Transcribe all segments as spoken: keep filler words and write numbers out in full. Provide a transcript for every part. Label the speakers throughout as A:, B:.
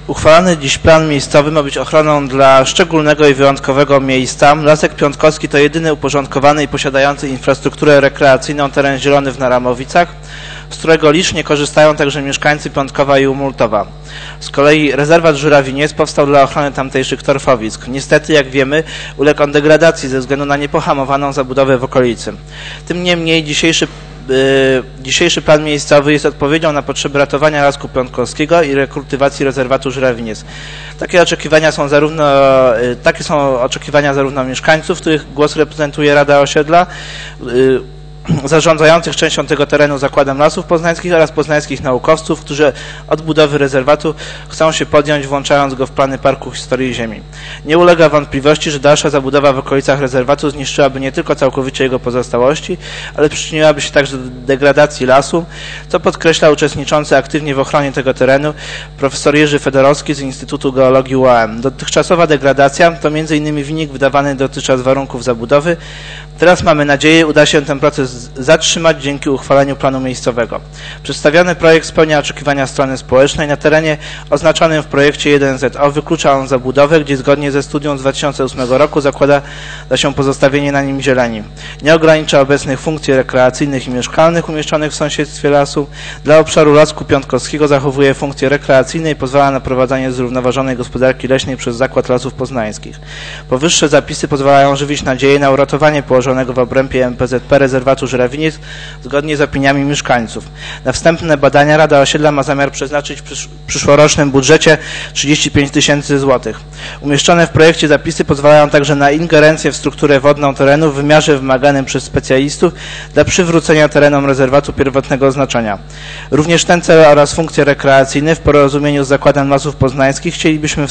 A: Uchwalany dziś plan miejscowy ma być ochroną dla szczególnego i wyjątkowego miejsca. Lasek Piątkowski to jedyny uporządkowany i posiadający infrastrukturę rekreacyjną teren zielony w Naramowicach, z którego licznie korzystają także mieszkańcy Piątkowa i Umultowa. Z kolei rezerwat Żurawiniec powstał dla ochrony tamtejszych torfowisk. Niestety, jak wiemy, uległ on degradacji ze względu na niepohamowaną zabudowę w okolicy. Tym niemniej dzisiejszy Yy, dzisiejszy plan miejscowy jest odpowiedzią na potrzeby ratowania Lasku Piątkowskiego i rekultywacji rezerwatu Żurawiniec. Takie oczekiwania są zarówno, yy, takie są oczekiwania zarówno mieszkańców, których głos reprezentuje Rada Osiedla, yy, zarządzających częścią tego terenu Zakładem Lasów Poznańskich oraz poznańskich naukowców, którzy od budowy rezerwatu chcą się podjąć, włączając go w plany Parku Historii Ziemi. Nie ulega wątpliwości, że dalsza zabudowa w okolicach rezerwatu zniszczyłaby nie tylko całkowicie jego pozostałości, ale przyczyniłaby się także do degradacji lasu, co podkreśla uczestniczący aktywnie w ochronie tego terenu profesor Jerzy Fedorowski z Instytutu Geologii U A M. Dotychczasowa degradacja to między innymi wynik wydawany dotychczas warunków zabudowy. Teraz mamy nadzieję, uda się ten proces zatrzymać dzięki uchwaleniu planu miejscowego. Przedstawiony projekt spełnia oczekiwania strony społecznej. Na terenie oznaczonym w projekcie jeden Z O wyklucza on zabudowę, gdzie zgodnie ze studium z dwa tysiące ósmego roku zakłada się pozostawienie na nim zieleni. Nie ogranicza obecnych funkcji rekreacyjnych i mieszkalnych umieszczonych w sąsiedztwie lasu. Dla obszaru Lasku Piątkowskiego zachowuje funkcje rekreacyjne i pozwala na prowadzenie zrównoważonej gospodarki leśnej przez Zakład Lasów Poznańskich. Powyższe zapisy pozwalają żywić nadzieję na uratowanie położonego w obrębie M P Z P rezerwatu Żurawiniec zgodnie z opiniami mieszkańców. Na wstępne badania Rada Osiedla ma zamiar przeznaczyć w przysz przyszłorocznym budżecie trzydzieści pięć tysięcy złotych. Umieszczone w projekcie zapisy pozwalają także na ingerencję w strukturę wodną terenu w wymiarze wymaganym przez specjalistów dla przywrócenia terenom rezerwatu pierwotnego znaczenia. Również ten cel oraz funkcje rekreacyjne w porozumieniu z Zakładem Lasów Poznańskich chcielibyśmy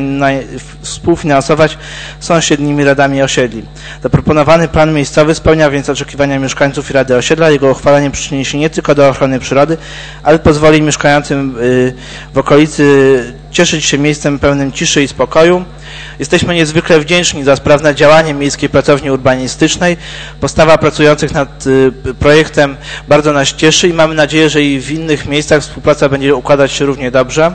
A: współfinansować sąsiednimi radami osiedli. Zaproponowany plan miejscowy spełnia więc oczekiwania mieszkańców i Rady Osiedla. Jego uchwalenie przyczyni się nie tylko do ochrony przyrody, ale pozwoli mieszkającym w okolicy cieszyć się miejscem pełnym ciszy i spokoju. Jesteśmy niezwykle wdzięczni za sprawne działanie Miejskiej Pracowni Urbanistycznej. Postawa pracujących nad projektem bardzo nas cieszy i mamy nadzieję, że i w innych miejscach współpraca będzie układać się równie dobrze.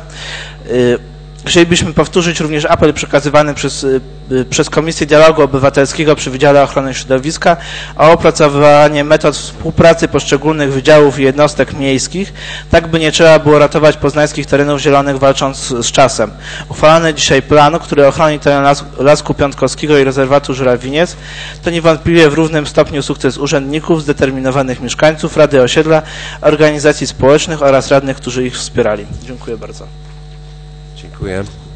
A: Chcielibyśmy powtórzyć również apel przekazywany przez, przez Komisję Dialogu Obywatelskiego przy Wydziale Ochrony Środowiska o opracowanie metod współpracy poszczególnych wydziałów i jednostek miejskich, tak by nie trzeba było ratować poznańskich terenów zielonych walcząc z czasem. Uchwalony dzisiaj plan, który ochroni teren las, Lasku Piątkowskiego i rezerwatu Żurawiniec, to niewątpliwie w równym stopniu sukces urzędników, zdeterminowanych mieszkańców, Rady Osiedla, organizacji społecznych oraz radnych, którzy ich wspierali. Dziękuję bardzo.
B: Dziękuję.